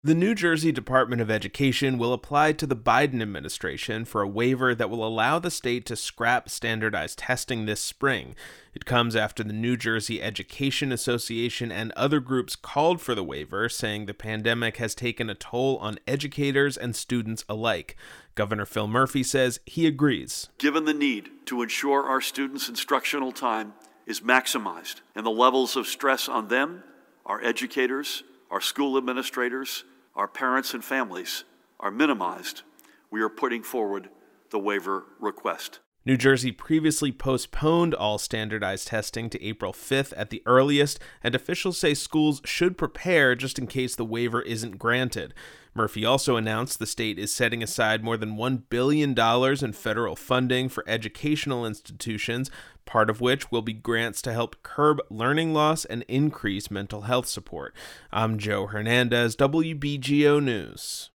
The New Jersey Department of Education will apply to the Biden administration for a waiver that will allow the state to scrap standardized testing this spring. It comes after the New Jersey Education Association and other groups called for the waiver, saying the pandemic has taken a toll on educators and students alike. Governor Phil Murphy says he agrees. Given the need to ensure our students' instructional time is maximized and the levels of stress on them, our educators, our school administrators, our parents and families are minimized, we are putting forward the waiver request. New Jersey previously postponed all standardized testing to April 5th at the earliest, and officials say schools should prepare just in case the waiver isn't granted. Murphy also announced the state is setting aside more than $1 billion in federal funding for educational institutions, part of which will be grants to help curb learning loss and increase mental health support. I'm Joe Hernandez, WBGO News.